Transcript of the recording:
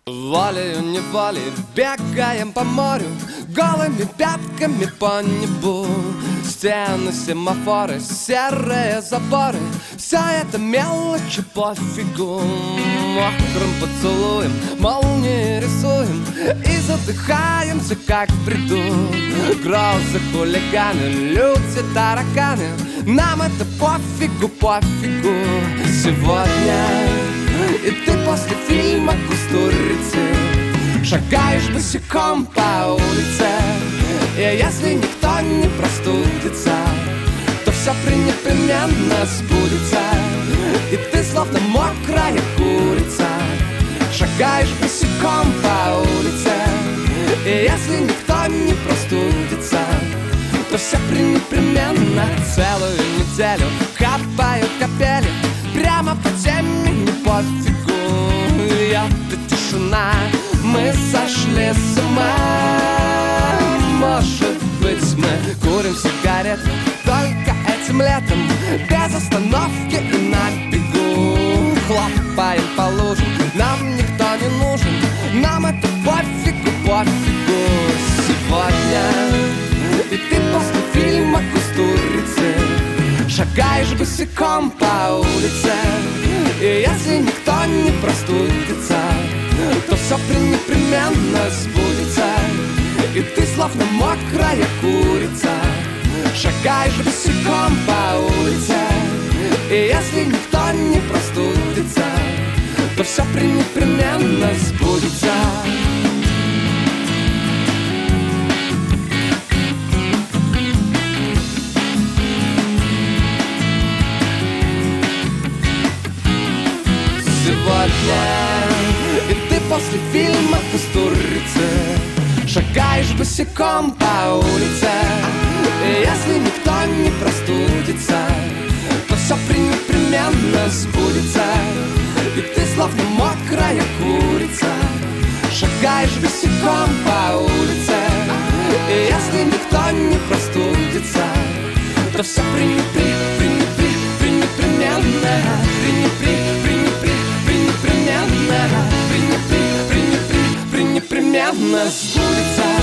Волею-неволей бегаем по морю, голыми пятками по небу. Стены, семафоры, серые заборы, все это мелочи пофигу. Мокрым поцелуем молнии рисуем и задыхаемся, как в бреду. Грозы, хулиганы, люди, тараканы, нам это пофигу, пофигу. Сегодня и ты после фильма «Кустурицы» шагаешь босиком по улице. И если никто не простудится, то все непременно сбудется. И ты словно мокрая курица шагаешь босиком по улице. И если никто не простудится, то все непременно. Целую неделю капают капели прямо по теме, не пофигу. Это тишина, мы сошли с ума. Может быть, мы курим сигареты только этим летом, без остановки и на бегу. Хлопаем по лужам, нам никто не нужен, нам это пофигу, пофигу. Сегодня и ты после фильма «Кустурицы» шагаешь босиком по улице. И если никто не простудится, то все непременно сбудется. И ты словно мокрая курица шагаешь босиком по улице. И если никто не простудится, то все непременно сбудется. Сегодня и ты после фильма «Кустурицы» шагаешь босиком по улице. И если никто не простудится, то все непременно сбудется. И ты словно мокрая курица шагаешь босиком по улице. И если никто не простудится, то все непременно непременно сбудется.